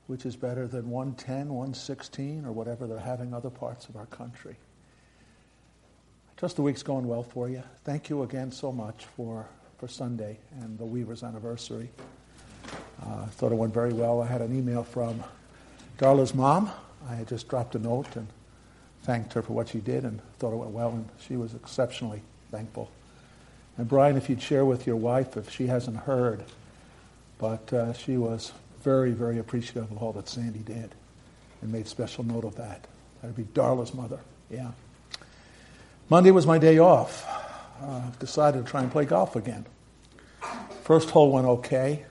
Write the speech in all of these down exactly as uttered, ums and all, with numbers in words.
which is better than one ten, one sixteen, or whatever they're having other parts of our country. I trust the week's going well for you. Thank you again so much for, for Sunday and the Weaver's anniversary. Uh, I thought it went very well. I had an email from Darla's mom. I had just dropped a note and thanked her for what she did and thought it went well, and she was exceptionally thankful. And Brian, if you'd share with your wife, if she hasn't heard, but uh, she was very, very appreciative of all that Sandy did and made special note of that. That would be Darla's mother, yeah. Monday was my day off. Uh, decided to try and play golf again. First hole went okay.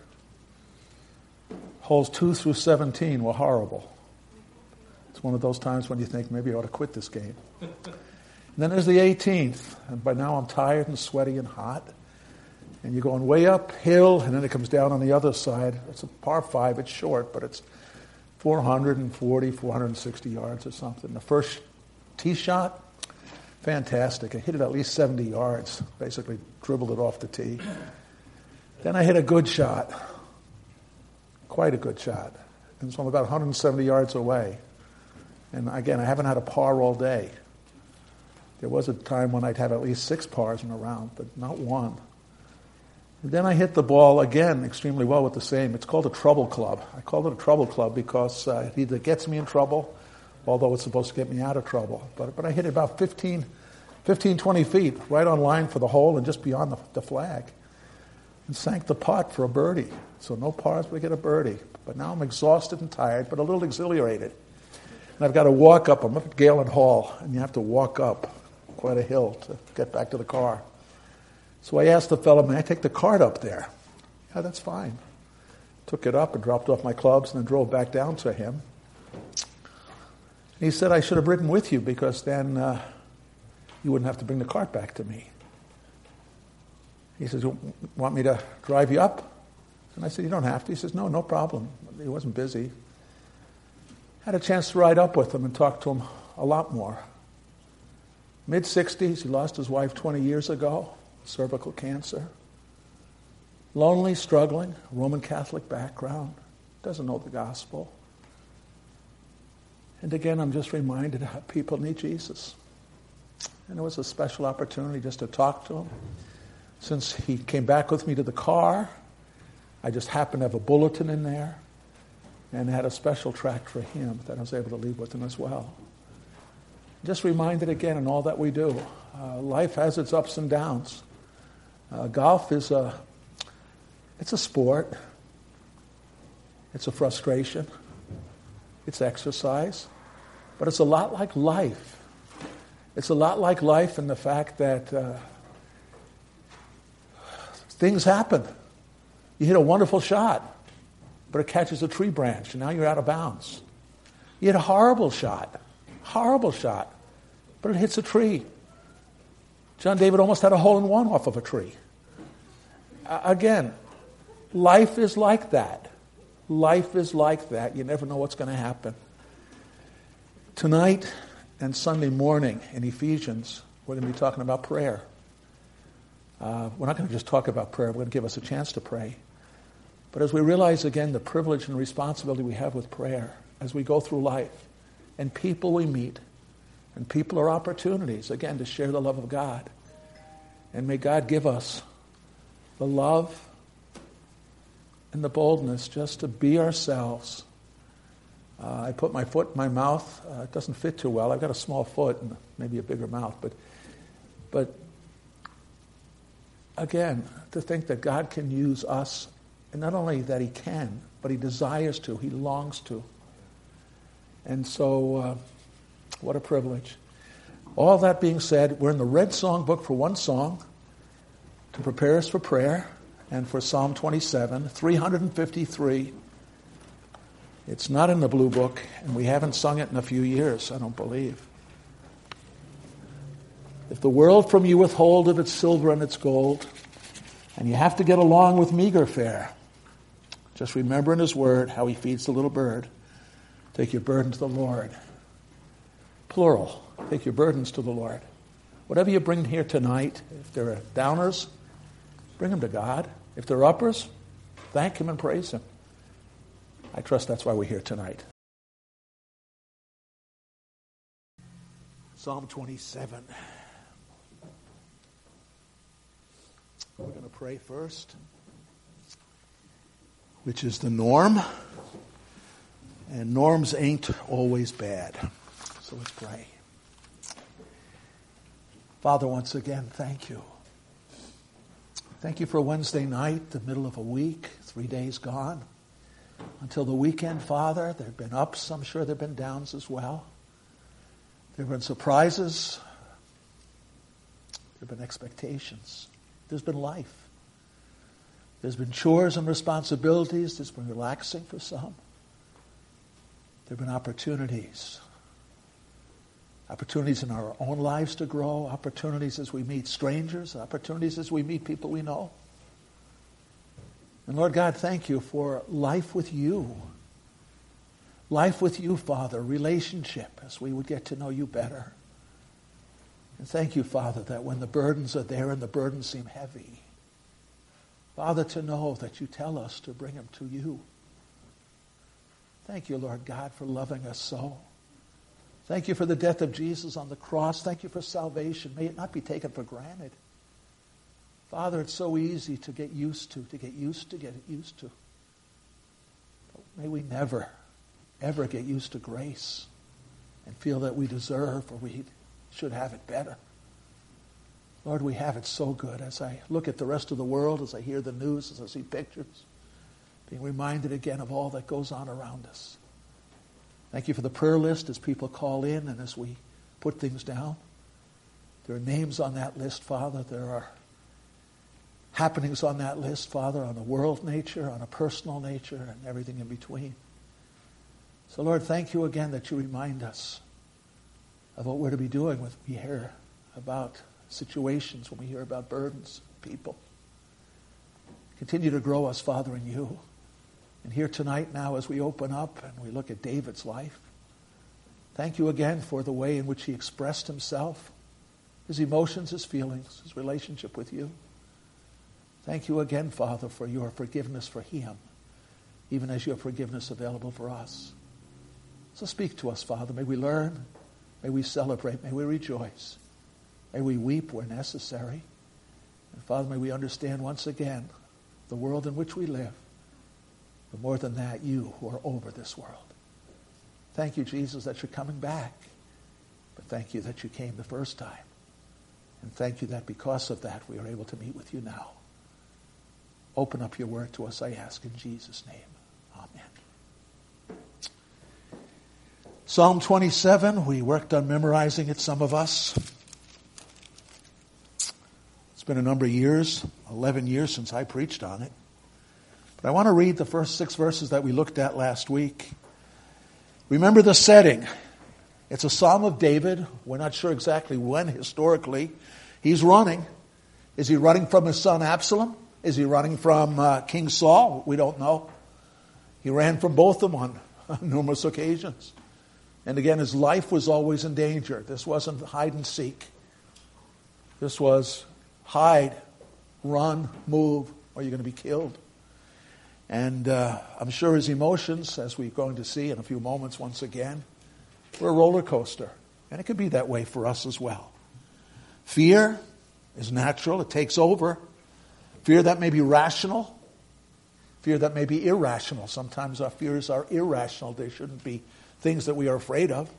Holes two through seventeen were horrible. It's one of those times when you think maybe I ought to quit this game. And then there's the eighteenth, and by now I'm tired and sweaty and hot. And you're going way uphill, and then it comes down on the other side. It's a par five, it's short, but it's four forty, four sixty yards or something. The first tee shot, fantastic. I hit it at least seventy yards, basically dribbled it off the tee. Then I hit a good shot, quite a good shot. And so I'm about one hundred seventy yards away. And again, I haven't had a par all day. There was a time when I'd have at least six pars in a round, but not one. And then I hit the ball again extremely well with the same. It's called a trouble club. I call it a trouble club because uh, it either gets me in trouble, although it's supposed to get me out of trouble. But but I hit it about fifteen, twenty feet, right on line for the hole and just beyond the, the flag. And sank the putt for a birdie. So no pars, but I get a birdie. But now I'm exhausted and tired, but a little exhilarated. And I've got to walk up. I'm up at Galen Hall, and you have to walk up quite a hill to get back to the car. So I asked the fellow, may I take the cart up there? Yeah, that's fine. Took it up and dropped off my clubs and then drove back down to him. He said I should have ridden with you because then uh, you wouldn't have to bring the cart back to me. He says, you want me to drive you up? And I said, you don't have to. He says, no, no problem. He wasn't busy. Had a chance to ride up with him and talk to him a lot more. mid-sixties, he lost his wife twenty years ago, cervical cancer. Lonely, struggling, Roman Catholic background, doesn't know the gospel. And again, I'm just reminded how people need Jesus. And it was a special opportunity just to talk to him. Since he came back with me to the car, I just happened to have a bulletin in there and had a special tract for him that I was able to leave with him as well. Just reminded again in all that we do, uh, life has its ups and downs. Uh, golf is a, it's a sport. It's a frustration. It's exercise. But it's a lot like life. It's a lot like life in the fact that uh, things happen. You hit a wonderful shot, but it catches a tree branch, and now you're out of bounds. You hit a horrible shot, horrible shot, but it hits a tree. John David almost had a hole-in-one off of a tree. Uh, again, life is like that. Life is like that. You never know what's going to happen. Tonight and Sunday morning in Ephesians, we're going to be talking about prayer. Uh, we're not going to just talk about prayer. We're going to give us a chance to pray. But as we realize again the privilege and responsibility we have with prayer as we go through life, and people we meet, and people are opportunities, again, to share the love of God. And may God give us the love and the boldness just to be ourselves. Uh, I put my foot in my mouth. Uh, it doesn't fit too well. I've got a small foot and maybe a bigger mouth. But, but again, to think that God can use us, and not only that he can, but he desires to, he longs to. And so, uh, what a privilege. All that being said, we're in the Red Song Book for one song to prepare us for prayer, and for Psalm twenty-seven, three fifty-three. It's not in the Blue Book, and we haven't sung it in a few years, I don't believe. If the world from you withhold of its silver and its gold, and you have to get along with meager fare, just remember in his word how he feeds the little bird. Take your burden to the Lord. Plural. Take your burdens to the Lord. Whatever you bring here tonight, if there are downers, bring them to God. If they're uppers, thank him and praise him. I trust that's why we're here tonight. Psalm twenty-seven. We're going to pray first, which is the norm. And norms ain't always bad. So let's pray. Father, once again, thank you. Thank you for Wednesday night, the middle of a week, three days gone. Until the weekend, Father, there have been ups, I'm sure there have been downs as well. There have been surprises. There have been expectations. There's been life. There's been chores and responsibilities. There's been relaxing for some. There have been opportunities. Opportunities in our own lives to grow. Opportunities as we meet strangers. Opportunities as we meet people we know. And Lord God, thank you for life with you. Life with you, Father. Relationship as we would get to know you better. And thank you, Father, that when the burdens are there and the burdens seem heavy, Father, to know that you tell us to bring them to you. Thank you, Lord God, for loving us so. Thank you for the death of Jesus on the cross. Thank you for salvation. May it not be taken for granted. Father, it's so easy to get used to, to get used to, get used to. But may we never, ever get used to grace and feel that we deserve or we should have it better. Lord, we have it so good. As I look at the rest of the world, as I hear the news, as I see pictures, being reminded again of all that goes on around us. Thank you for the prayer list as people call in and as we put things down. There are names on that list, Father. There are happenings on that list, Father, on a world nature, on a personal nature, and everything in between. So, Lord, thank you again that you remind us of what we're to be doing when we hear about situations, when we hear about burdens, people. Continue to grow us, Father, in you. And here tonight now as we open up and we look at David's life, thank you again for the way in which he expressed himself, his emotions, his feelings, his relationship with you. Thank you again, Father, for your forgiveness for him, even as your forgiveness available for us. So speak to us, Father. May we learn. May we celebrate. May we rejoice. May we weep where necessary. And Father, may we understand once again the world in which we live. But more than that, you who are over this world. Thank you, Jesus, that you're coming back. But thank you that you came the first time. And thank you that because of that, we are able to meet with you now. Open up your word to us, I ask, in Jesus' name. Amen. Psalm twenty-seven, we worked on memorizing it, some of us. It's been a number of years, eleven years since I preached on it. But I want to read the first six verses that we looked at last week. Remember the setting. It's a Psalm of David. We're not sure exactly when historically. He's running. Is he running from his son Absalom? Is he running from uh, King Saul? We don't know. He ran from both of them on, on numerous occasions. And again, his life was always in danger. This wasn't hide and seek. This was hide, run, move, or you're going to be killed. And uh, I'm sure his emotions, as we're going to see in a few moments once again, were a roller coaster. And it can be that way for us as well. Fear is natural. It takes over. Fear that may be rational. Fear that may be irrational. Sometimes our fears are irrational. They shouldn't be things that we are afraid of.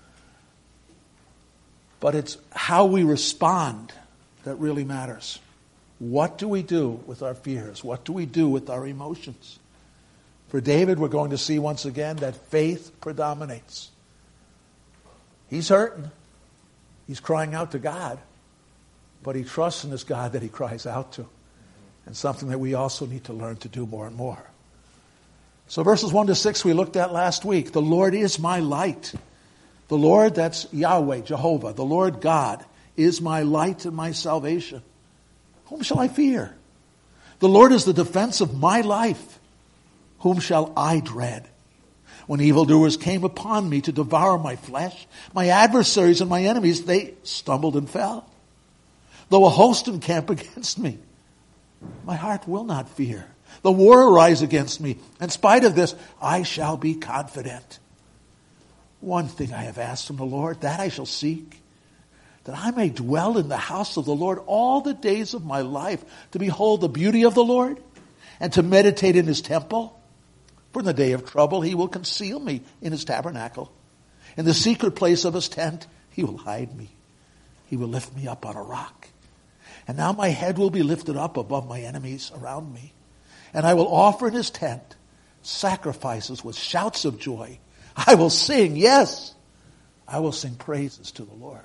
But it's how we respond that really matters. What do we do with our fears? What do we do with our emotions? For David, we're going to see once again that faith predominates. He's hurting. He's crying out to God. But he trusts in this God that he cries out to. And something that we also need to learn to do more and more. So verses one to six we looked at last week. The Lord is my light. The Lord, that's Yahweh, Jehovah. The Lord God is my light and my salvation. Whom shall I fear? The Lord is the defense of my life. Whom shall I dread? When evildoers came upon me to devour my flesh, my adversaries and my enemies, they stumbled and fell. Though a host encamp against me, my heart will not fear. The war arise against me. In spite of this, I shall be confident. One thing I have asked from the Lord, that I shall seek, that I may dwell in the house of the Lord all the days of my life, to behold the beauty of the Lord, and to meditate in his temple. For in the day of trouble he will conceal me in his tabernacle. In the secret place of his tent he will hide me. He will lift me up on a rock. And now my head will be lifted up above my enemies around me. And I will offer in his tent sacrifices with shouts of joy. I will sing, yes, I will sing praises to the Lord.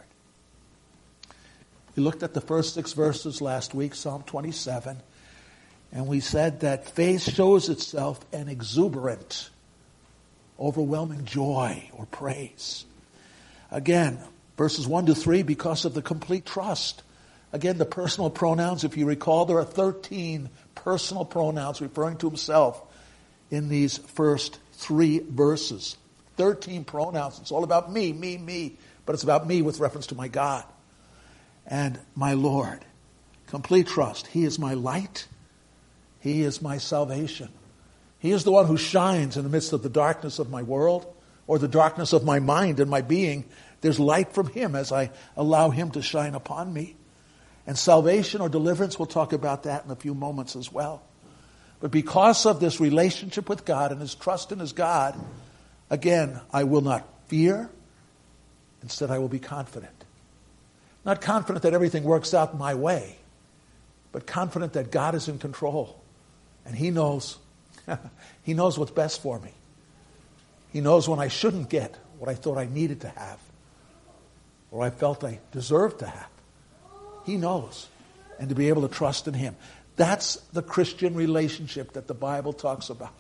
We looked at the first six verses last week, Psalm twenty-seven, and we said that faith shows itself in exuberant, overwhelming joy or praise. Again, verses one to three, because of the complete trust. Again, the personal pronouns, if you recall, there are thirteen personal pronouns referring to himself in these first three verses. thirteen pronouns. It's all about me, me, me. But it's about me with reference to my God and my Lord. Complete trust. He is my light. He is my salvation. He is the one who shines in the midst of the darkness of my world or the darkness of my mind and my being. There's light from him as I allow him to shine upon me. And salvation or deliverance, we'll talk about that in a few moments as well. But because of this relationship with God and his trust in his God, again, I will not fear. Instead, I will be confident. Not confident that everything works out my way, but confident that God is in control. And he knows, he knows what's best for me. He knows when I shouldn't get what I thought I needed to have, or I felt I deserved to have. He knows. And to be able to trust in him. That's the Christian relationship that the Bible talks about.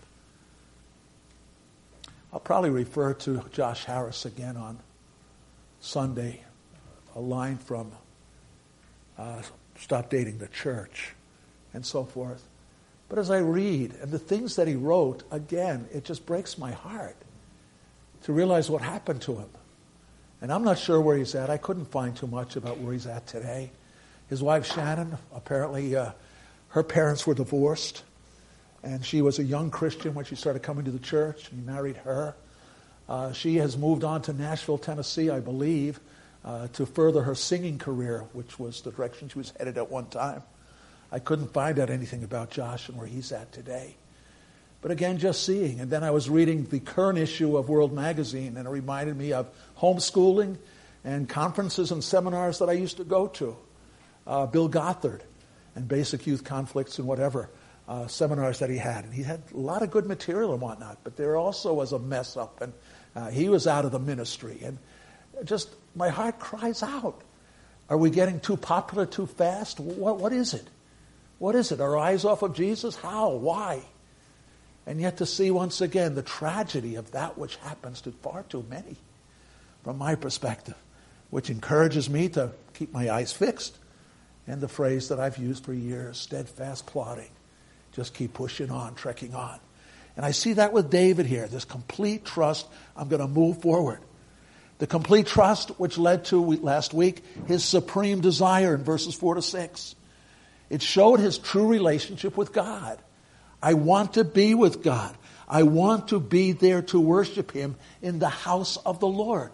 I'll probably refer to Josh Harris again on Sunday, a line from uh, Stop Dating the Church and so forth. But as I read, and the things that he wrote, again, it just breaks my heart to realize what happened to him. And I'm not sure where he's at. I couldn't find too much about where he's at today. His wife, Shannon, apparently uh, her parents were divorced. And she was a young Christian when she started coming to the church. He married her. Uh, she has moved on to Nashville, Tennessee, I believe, uh, to further her singing career, which was the direction she was headed at one time. I couldn't find out anything about Josh and where he's at today. But again, just seeing. And then I was reading the current issue of World Magazine, and it reminded me of homeschooling and conferences and seminars that I used to go to. Uh, Bill Gothard and basic youth conflicts and whatever. Uh, seminars that he had. And he had a lot of good material and whatnot, but there also was a mess up, and uh, he was out of the ministry. And just, my heart cries out. Are we getting too popular too fast? What, what is it? What is it? Our eyes off of Jesus? How? Why? And yet to see once again the tragedy of that which happens to far too many, from my perspective, which encourages me to keep my eyes fixed. And the phrase that I've used for years, steadfast plodding. Just keep pushing on, trekking on. And I see that with David here, this complete trust, I'm going to move forward. The complete trust which led to, last week, his supreme desire in verses four to six. It showed his true relationship with God. I want to be with God. I want to be there to worship him in the house of the Lord.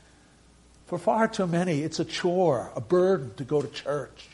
For far too many, it's a chore, a burden to go to church.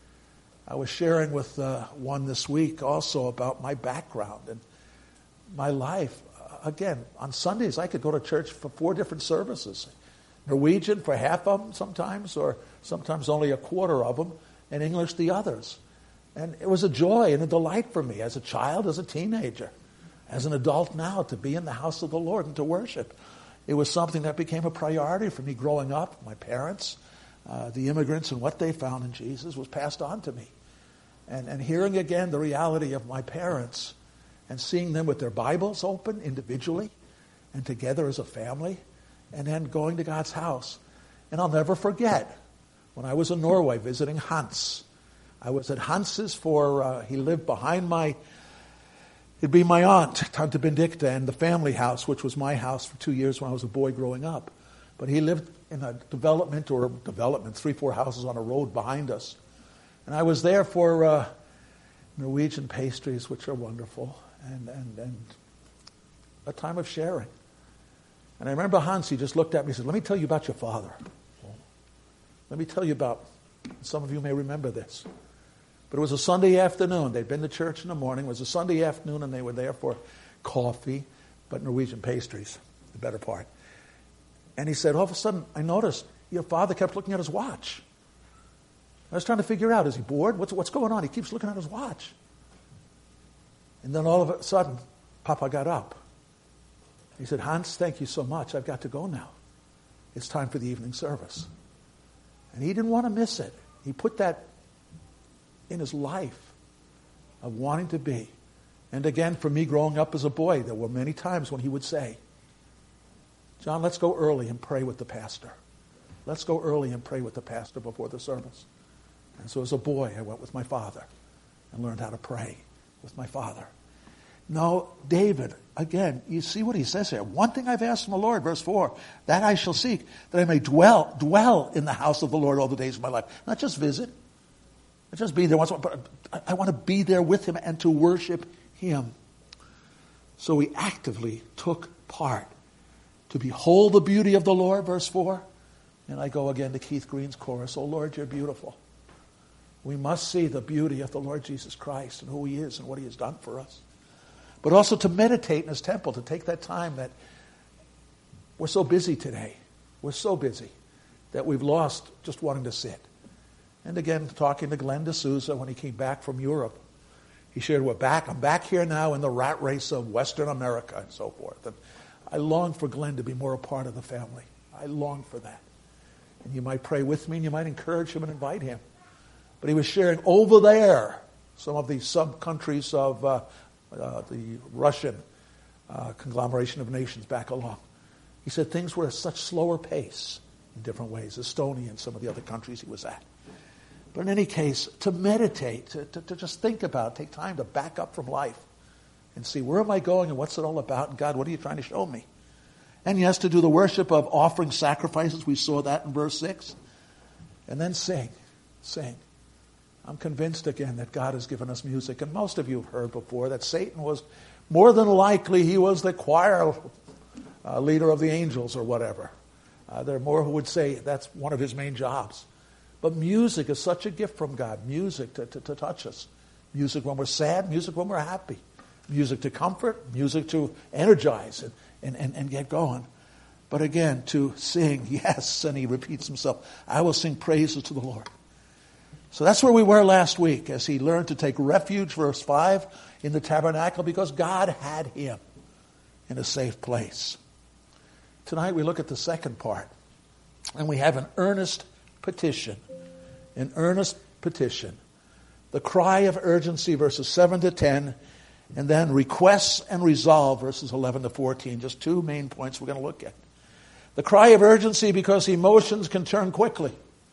I was sharing with uh, one this week also about my background and my life. Again, on Sundays I could go to church for four different services. Norwegian for half of them sometimes, or sometimes only a quarter of them, and English the others. And it was a joy and a delight for me as a child, as a teenager, as an adult now, to be in the house of the Lord and to worship. It was something that became a priority for me growing up. My parents, Uh, the immigrants and what they found in Jesus was passed on to me. And, and hearing again the reality of my parents and seeing them with their Bibles open individually and together as a family, and then going to God's house. And I'll never forget when I was in Norway visiting Hans. I was at Hans's for, uh, he lived behind my, it'd be my aunt, Tante Benedicta, and the family house, which was my house for two years when I was a boy growing up. But he lived in a development or development, three, four houses on a road behind us. And I was there for uh, Norwegian pastries, which are wonderful, and, and, and a time of sharing. And I remember Hansi just looked at me and said, let me tell you about your father. Let me tell you about, some of you may remember this. But it was a Sunday afternoon. They'd been to church in the morning. It was a Sunday afternoon, and they were there for coffee, but Norwegian pastries, the better part. And he said, all of a sudden, I noticed your father kept looking at his watch. I was trying to figure out, is he bored? What's, what's going on? He keeps looking at his watch. And then all of a sudden, Papa got up. He said, Hans, thank you so much. I've got to go now. It's time for the evening service. And he didn't want to miss it. He put that in his life of wanting to be. And again, for me growing up as a boy, there were many times when he would say, John, let's go early and pray with the pastor. Let's go early and pray with the pastor before the service. And so as a boy, I went with my father and learned how to pray with my father. No, David, again, you see what he says here. One thing I've asked from the Lord, verse four, that I shall seek, that I may dwell, dwell in the house of the Lord all the days of my life. Not just visit, not just be there once, but I want to be there with him and to worship him. So we actively took part to behold the beauty of the Lord, verse four. And I go again to Keith Green's chorus, oh Lord, you're beautiful. We must see the beauty of the Lord Jesus Christ and who he is and what he has done for us. But also to meditate in his temple, to take that time that we're so busy today. We're so busy that we've lost just wanting to sit. And again, talking to Glenn D'Souza when he came back from Europe, he shared, we're back. I'm back here now in the rat race of Western America and so forth. And I long for Glenn to be more a part of the family. I long for that. And you might pray with me and you might encourage him and invite him. But he was sharing over there some of the sub-countries of uh, uh, the Russian uh, conglomeration of nations back along. He said things were at such slower pace in different ways, Estonia and some of the other countries he was at. But in any case, to meditate, to, to, to just think about, take time to back up from life and see, where am I going and what's it all about? And God, what are you trying to show me? And yes, to do the worship of offering sacrifices. We saw that in verse six. And then sing, sing. I'm convinced again that God has given us music. And most of you have heard before that Satan was, more than likely, he was the choir uh, leader of the angels or whatever. Uh, there are more who would say that's one of his main jobs. But music is such a gift from God. Music to, to, to touch us. Music when we're sad, music when we're happy. Music to comfort, music to energize and, and, and, and get going. But again, to sing, yes, and he repeats himself, I will sing praises to the Lord. So that's where we were last week as he learned to take refuge, verse five, in the tabernacle because God had him in a safe place. Tonight we look at the second part, and we have an earnest petition. An earnest petition. The cry of urgency, verses seven to ten, and then requests and resolve, verses eleven to fourteen. Just two main points we're going to look at. The cry of urgency because emotions can turn quickly.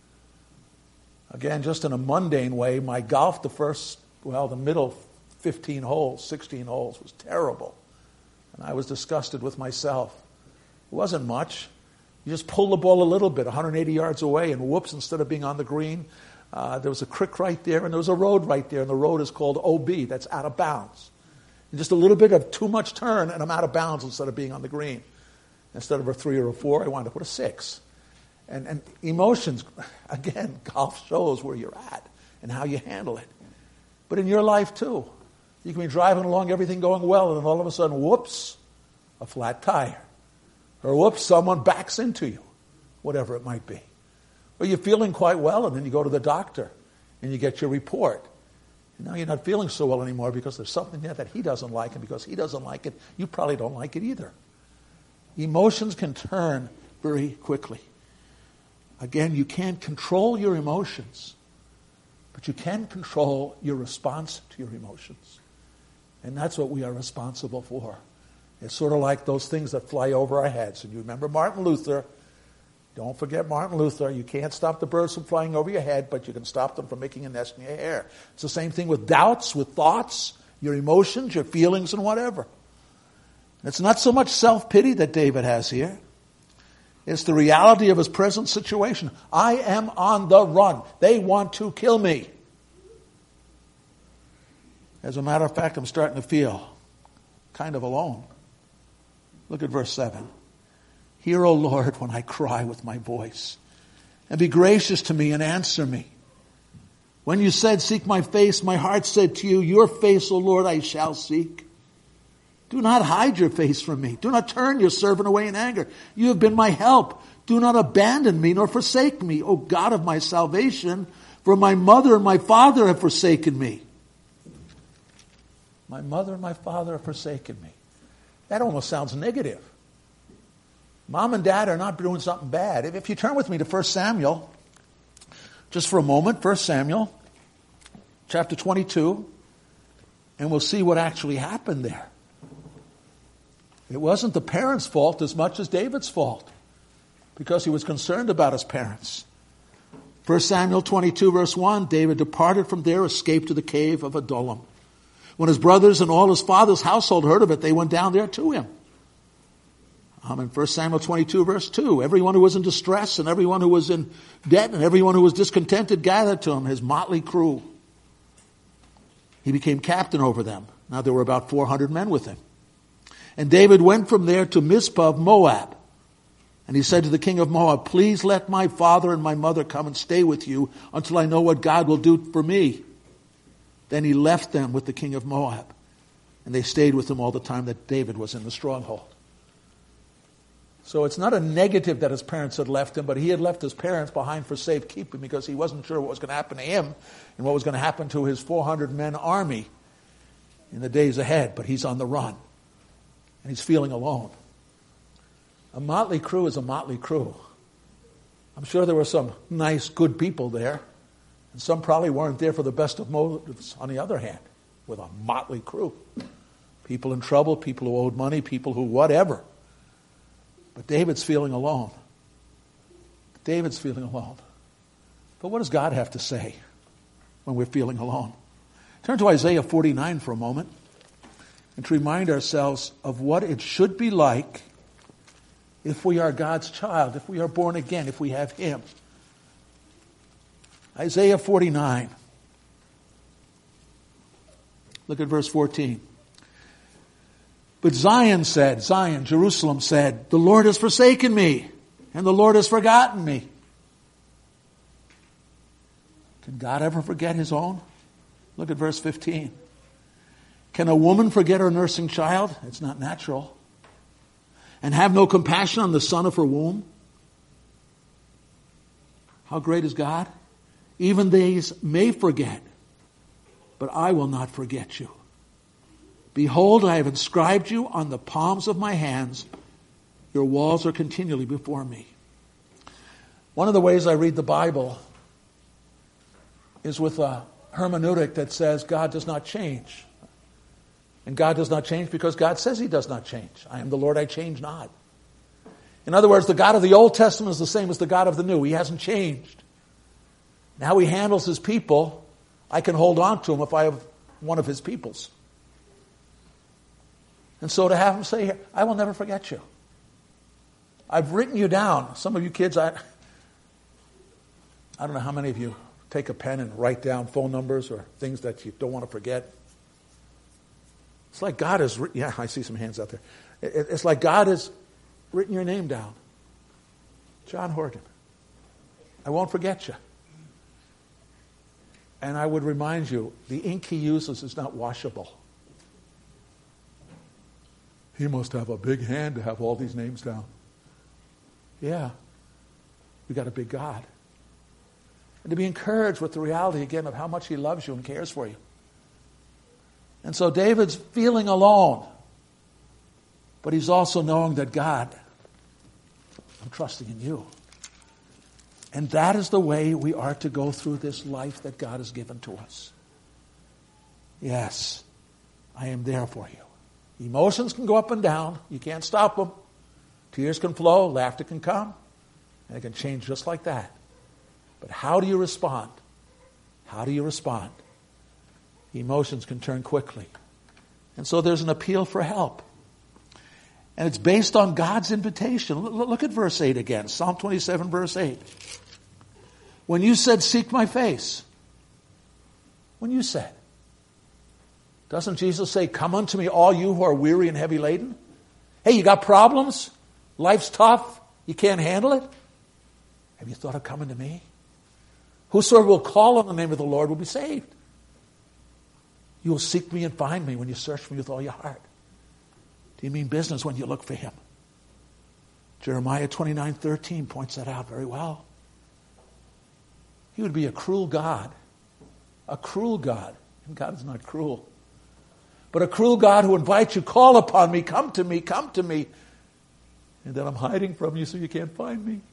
Again, just in a mundane way, my golf, the first, well, the middle fifteen holes, sixteen holes, was terrible. And I was disgusted with myself. It wasn't much. You just pull the ball a little bit, one hundred eighty yards away, and whoops, instead of being on the green, uh, there was a creek right there, and there was a road right there, and the road is called O B, that's out of bounds. And just a little bit of too much turn, and I'm out of bounds instead of being on the green. Instead of a three or a four, I wound up with a six. And, and emotions, again, golf shows where you're at and how you handle it. But in your life, too. You can be driving along, everything going well, and then all of a sudden, whoops, a flat tire. Or whoops, someone backs into you, whatever it might be. Or you're feeling quite well, and then you go to the doctor, and you get your report. And now you're not feeling so well anymore because there's something there that he doesn't like, and because he doesn't like it, you probably don't like it either. Emotions can turn very quickly. Again, you can't control your emotions, but you can control your response to your emotions. And that's what we are responsible for. It's sort of like those things that fly over our heads. And you remember Martin Luther. Don't forget Martin Luther. You can't stop the birds from flying over your head, but you can stop them from making a nest in your hair. It's the same thing with doubts, with thoughts, your emotions, your feelings, and whatever. It's not so much self-pity that David has here. It's the reality of his present situation. I am on the run. They want to kill me. As a matter of fact, I'm starting to feel kind of alone. Look at verse seven. Hear, O Lord, when I cry with my voice, and be gracious to me and answer me. When you said, seek my face, my heart said to you, your face, O Lord, I shall seek. Do not hide your face from me. Do not turn your servant away in anger. You have been my help. Do not abandon me nor forsake me, O God of my salvation, for my mother and my father have forsaken me. My mother and my father have forsaken me. That almost sounds negative. Mom and dad are not doing something bad. If you turn with me to First Samuel, just for a moment, First Samuel, chapter twenty-two, and we'll see what actually happened there. It wasn't the parents' fault as much as David's fault, because he was concerned about his parents. First Samuel twenty-two, verse one, David departed from there, escaped to the cave of Adullam. When his brothers and all his father's household heard of it, they went down there to him. Um, in First Samuel twenty-two, verse two, everyone who was in distress and everyone who was in debt and everyone who was discontented gathered to him, his motley crew. He became captain over them. Now there were about four hundred men with him. And David went from there to Mizpah of Moab. And he said to the king of Moab, please let my father and my mother come and stay with you until I know what God will do for me. Then he left them with the king of Moab. And they stayed with him all the time that David was in the stronghold. So it's not a negative that his parents had left him, but he had left his parents behind for safekeeping because he wasn't sure what was going to happen to him and what was going to happen to his four hundred men army in the days ahead. But he's on the run. And he's feeling alone. A motley crew is a motley crew. I'm sure there were some nice, good people there. And some probably weren't there for the best of motives, on the other hand, with a motley crew. People in trouble, people who owed money, people who whatever. But David's feeling alone. David's feeling alone. But what does God have to say when we're feeling alone? Turn to Isaiah forty-nine for a moment. And to remind ourselves of what it should be like if we are God's child, if we are born again, if we have Him. Isaiah forty-nine. Look at verse fourteen. But Zion said, Zion, Jerusalem said, the Lord has forsaken me, and the Lord has forgotten me. Can God ever forget His own? Look at verse fifteen. Can a woman forget her nursing child? It's not natural. And have no compassion on the son of her womb? How great is God? Even these may forget, but I will not forget you. Behold, I have inscribed you on the palms of my hands. Your walls are continually before me. One of the ways I read the Bible is with a hermeneutic that says God does not change. And God does not change because God says He does not change. I am the Lord, I change not. In other words, the God of the Old Testament is the same as the God of the New. He hasn't changed. And how He handles His people, I can hold on to Him if I have one of His peoples. And so to have Him say, I will never forget you. I've written you down. Some of you kids, I, I don't know how many of you take a pen and write down phone numbers or things that you don't want to forget. It's like God has written, yeah, I see some hands out there. It's like God has written your name down. John Horgan. I won't forget you. And I would remind you, the ink he uses is not washable. He must have a big hand to have all these names down. Yeah, we got a big God. And to be encouraged with the reality again of how much He loves you and cares for you. And so David's feeling alone. But he's also knowing that God, I'm trusting in you. And that is the way we are to go through this life that God has given to us. Yes, I am there for you. Emotions can go up and down. You can't stop them. Tears can flow. Laughter can come. And it can change just like that. But how do you respond? How do you respond? Emotions can turn quickly. And so there's an appeal for help. And it's based on God's invitation. Look at verse eight again. Psalm twenty-seven, verse eight. When you said, seek my face. When you said. Doesn't Jesus say, come unto me, all you who are weary and heavy laden? Hey, you got problems? Life's tough? You can't handle it? Have you thought of coming to me? Whosoever will call on the name of the Lord will be saved. You will seek me and find me when you search for me with all your heart. Do you mean business when you look for him? Jeremiah twenty-nine thirteen points that out very well. He would be a cruel God. A cruel God. And God is not cruel. But a cruel God who invites you, call upon me, come to me, come to me. And then I'm hiding from you so you can't find me.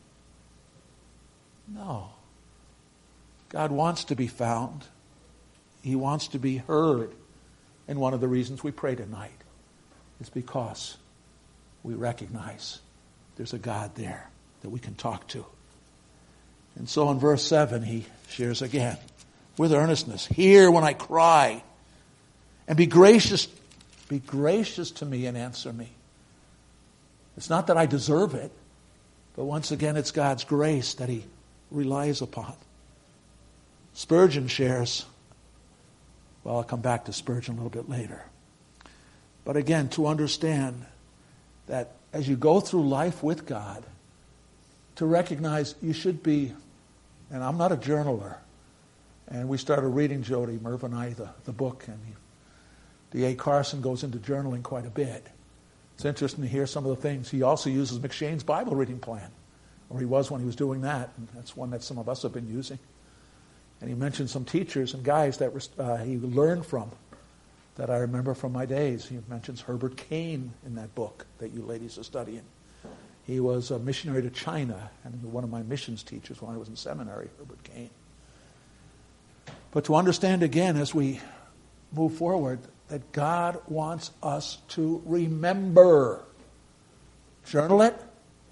No. God wants to be found. He wants to be heard. And one of the reasons we pray tonight is because we recognize there's a God there that we can talk to. And so in verse seven, he shares again, with earnestness, hear when I cry, and be gracious, be gracious to me and answer me. It's not that I deserve it, but once again, it's God's grace that he relies upon. Spurgeon shares, well, I'll come back to Spurgeon a little bit later. But again, to understand that as you go through life with God, to recognize you should be, and I'm not a journaler, and we started reading, Jody, Merv and I, the, the book, and D A Carson goes into journaling quite a bit. It's interesting to hear some of the things. He also uses McShane's Bible reading plan, or he was when he was doing that, and that's one that some of us have been using. And he mentioned some teachers and guys that uh, he learned from that I remember from my days. He mentions Herbert Kane in that book that you ladies are studying. He was a missionary to China and one of my missions teachers when I was in seminary, Herbert Kane. But to understand again as we move forward that God wants us to remember. Journal it.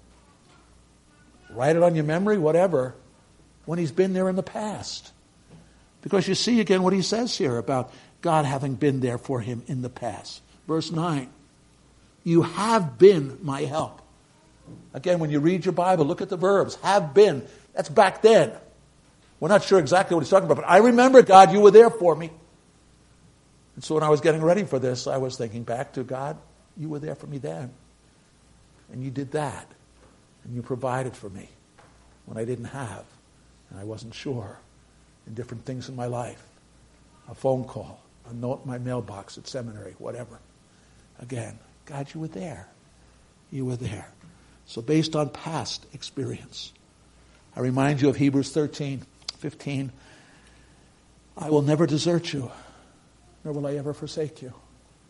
Write it on your memory, whatever, when he's been there in the past. Because you see again what he says here about God having been there for him in the past. Verse nine, you have been my help. Again, when you read your Bible, look at the verbs. Have been. That's back then. We're not sure exactly what he's talking about, but I remember, God, you were there for me. And so when I was getting ready for this, I was thinking back to God, you were there for me then. And you did that. And you provided for me when I didn't have. And I wasn't sure. In different things in my life. A phone call, a note in my mailbox at seminary, whatever. Again, God, you were there. You were there. So based on past experience, I remind you of Hebrews thirteen, fifteen. I will never desert you, nor will I ever forsake you.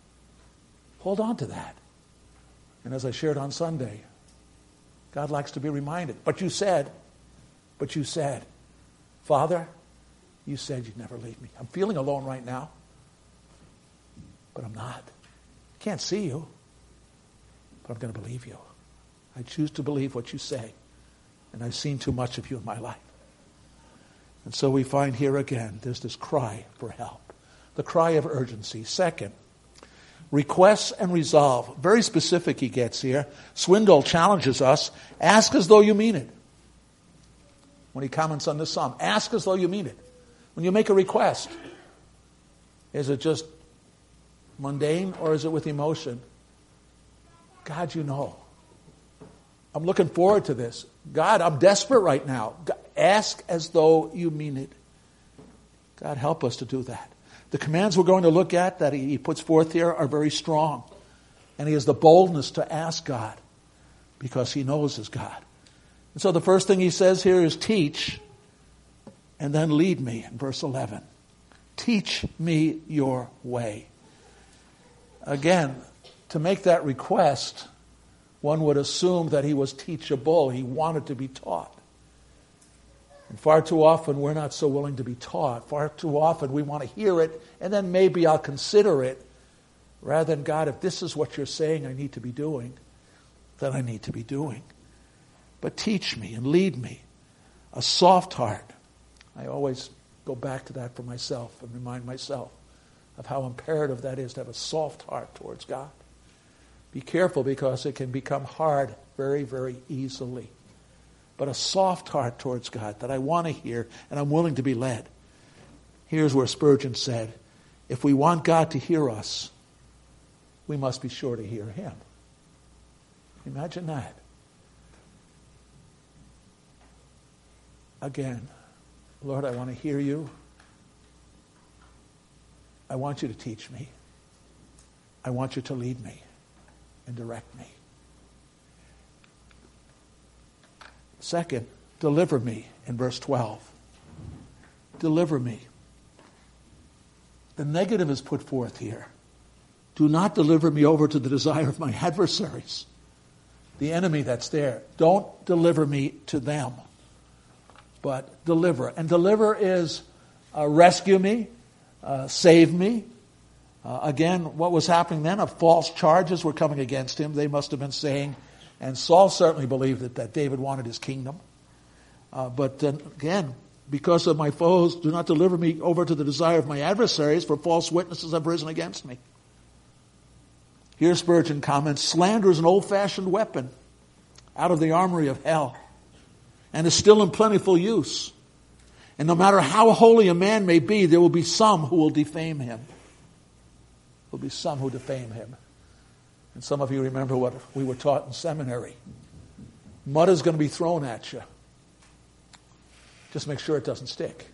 Hold on to that. And as I shared on Sunday, God likes to be reminded. But you said, but you said, Father, you said you'd never leave me. I'm feeling alone right now, but I'm not. I can't see you, but I'm going to believe you. I choose to believe what you say, and I've seen too much of you in my life. And so we find here again, there's this cry for help, the cry of urgency. Second, requests and resolve. Very specific he gets here. Swindoll challenges us, ask as though you mean it. When he comments on this psalm, ask as though you mean it. When you make a request, is it just mundane or is it with emotion? God, you know. I'm looking forward to this. God, I'm desperate right now. God, ask as though you mean it. God, help us to do that. The commands we're going to look at that he puts forth here are very strong. And he has the boldness to ask God because he knows his God. And so the first thing he says here is teach. And then lead me in verse eleven. Teach me your way. Again, to make that request, one would assume that he was teachable. He wanted to be taught. And far too often, we're not so willing to be taught. Far too often, we want to hear it, and then maybe I'll consider it. Rather than, God, if this is what you're saying I need to be doing, then I need to be doing. But teach me and lead me. A soft heart. I always go back to that for myself and remind myself of how imperative that is to have a soft heart towards God. Be careful because it can become hard very, very easily. But a soft heart towards God that I want to hear and I'm willing to be led. Here's where Spurgeon said, if we want God to hear us, we must be sure to hear him. Imagine that. Again, Lord, I want to hear you. I want you to teach me. I want you to lead me and direct me. Second, deliver me in verse twelve. Deliver me. The negative is put forth here. Do not deliver me over to the desire of my adversaries. The enemy that's there. Don't deliver me to them, but deliver. And deliver is uh, rescue me, uh, save me. Uh, again, what was happening then? Of false charges were coming against him. They must have been saying, and Saul certainly believed that, that David wanted his kingdom. Uh, but then again, because of my foes, do not deliver me over to the desire of my adversaries, for false witnesses have risen against me. Here Spurgeon comments, slander is an old-fashioned weapon out of the armory of hell and is still in plentiful use. And no matter how holy a man may be, there will be some who will defame him. There will be some who defame him. And some of you remember what we were taught in seminary. Mud is going to be thrown at you. Just make sure it doesn't stick.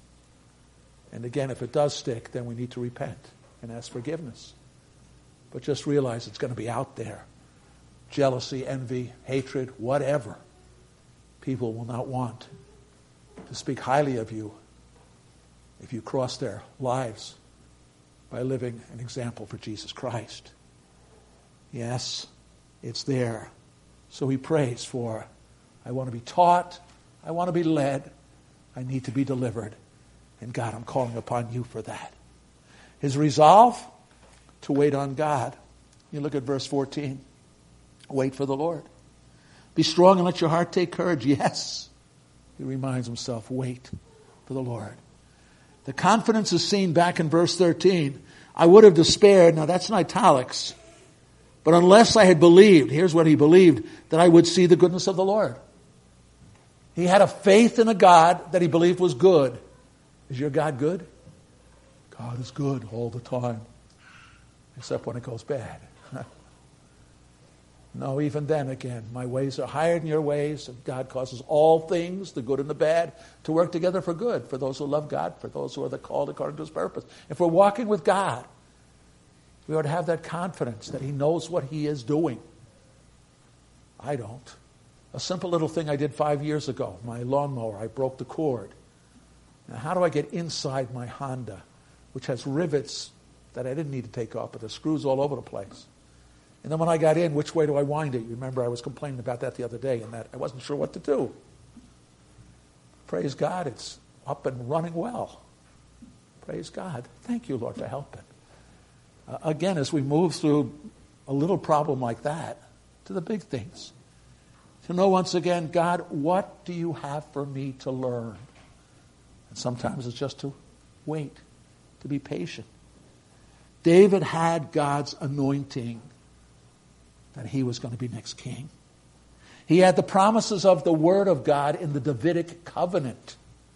And again, if it does stick, then we need to repent and ask forgiveness. But just realize it's going to be out there. Jealousy, envy, hatred, whatever. People will not want to speak highly of you if you cross their lives by living an example for Jesus Christ. Yes, it's there. So he prays for, I want to be taught, I want to be led, I need to be delivered. And God, I'm calling upon you for that. His resolve? To wait on God. You look at verse fourteen. Wait for the Lord. Be strong and let your heart take courage. Yes. He reminds himself, wait for the Lord. The confidence is seen back in verse thirteen. I would have despaired. Now that's in italics. But unless I had believed, here's what he believed, that I would see the goodness of the Lord. He had a faith in a God that he believed was good. Is your God good? God is good all the time. Except when it goes bad. No, even then again, my ways are higher than your ways, and God causes all things, the good and the bad, to work together for good, for those who love God, for those who are the called according to his purpose. If we're walking with God, we ought to have that confidence that he knows what he is doing. I don't. A simple little thing I did five years ago, my lawnmower, I broke the cord. Now, how do I get inside my Honda, which has rivets that I didn't need to take off, but there's screws all over the place? And then when I got in, which way do I wind it? You remember I was complaining about that the other day, and that I wasn't sure what to do. Praise God, it's up and running well. Praise God. Thank you, Lord, for helping. Uh, again, as we move through a little problem like that to the big things, to know once again, God, what do you have for me to learn? And sometimes it's just to wait, to be patient. David had God's anointing that he was going to be next king. He had the promises of the Word of God in the Davidic covenant.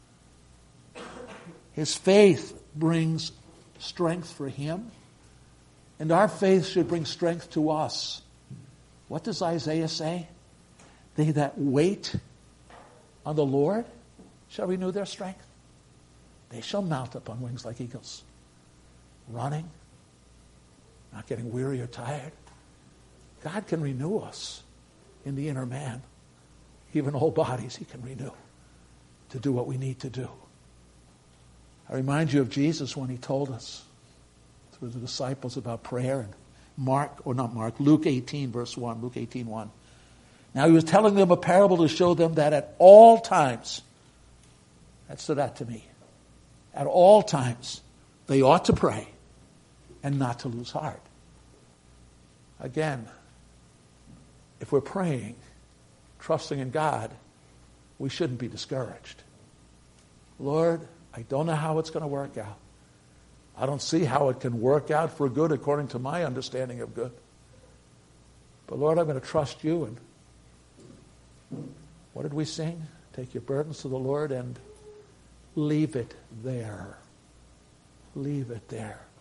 His faith brings strength for him, and our faith should bring strength to us. What does Isaiah say? They that wait on the Lord shall renew their strength. They shall mount up on wings like eagles, running, not getting weary or tired. God can renew us in the inner man. Even old bodies he can renew to do what we need to do. I remind you of Jesus when he told us through the disciples about prayer in Mark, or not Mark, Luke eighteen, verse one, Luke eighteen, one. Now he was telling them a parable to show them that at all times, that stood out to me, at all times they ought to pray and not to lose heart. Again, if we're praying, trusting in God, we shouldn't be discouraged. Lord, I don't know how it's going to work out. I don't see how it can work out for good according to my understanding of good. But Lord, I'm going to trust you. And what did we sing? Take your burdens to the Lord and leave it there. Leave it there.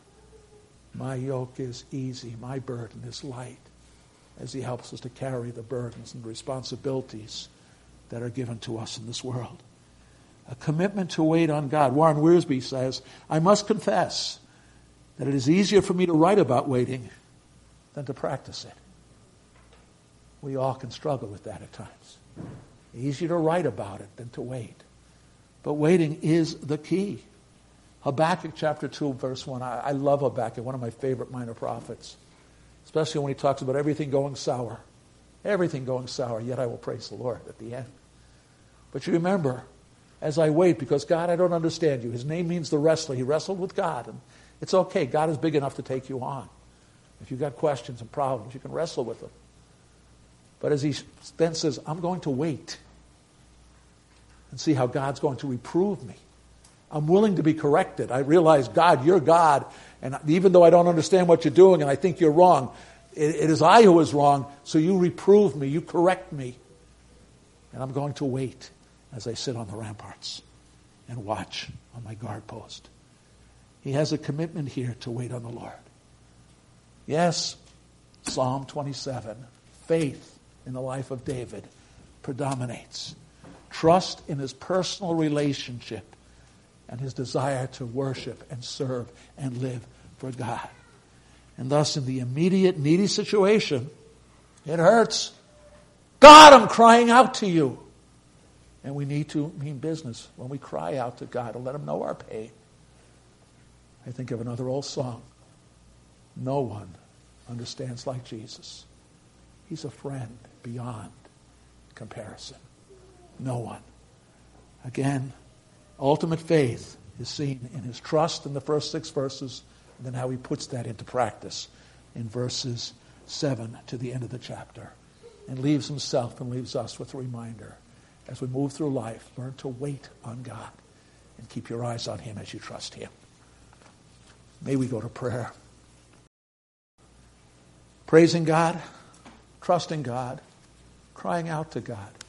My yoke is easy, my burden is light, as he helps us to carry the burdens and responsibilities that are given to us in this world. A commitment to wait on God. Warren Wiersbe says, I must confess that it is easier for me to write about waiting than to practice it. We all can struggle with that at times. Easier to write about it than to wait. But waiting is the key. Habakkuk chapter two, verse one. I, I love Habakkuk, one of my favorite minor prophets. Especially when he talks about everything going sour. Everything going sour, yet I will praise the Lord at the end. But you remember, as I wait, because God, I don't understand you. His name means the wrestler. He wrestled with God. And it's okay. God is big enough to take you on. If you've got questions and problems, you can wrestle with them. But as he then says, I'm going to wait and see how God's going to reprove me. I'm willing to be corrected. I realize, God, you're God. And even though I don't understand what you're doing and I think you're wrong, it, it is I who is wrong. So you reprove me. You correct me. And I'm going to wait as I sit on the ramparts and watch on my guard post. He has a commitment here to wait on the Lord. Yes, Psalm twenty-seven, faith in the life of David predominates. Trust in his personal relationship and his desire to worship and serve and live for God. And thus, in the immediate needy situation, it hurts. God, I'm crying out to you. And we need to mean business when we cry out to God and let him know our pain. I think of another old song. No one understands like Jesus. He's a friend beyond comparison. No one. Again, ultimate faith is seen in his trust in the first six verses, and then how he puts that into practice in verses seven to the end of the chapter, and leaves himself and leaves us with a reminder as we move through life, learn to wait on God and keep your eyes on him as you trust him. May we go to prayer. Praising God, trusting God, crying out to God.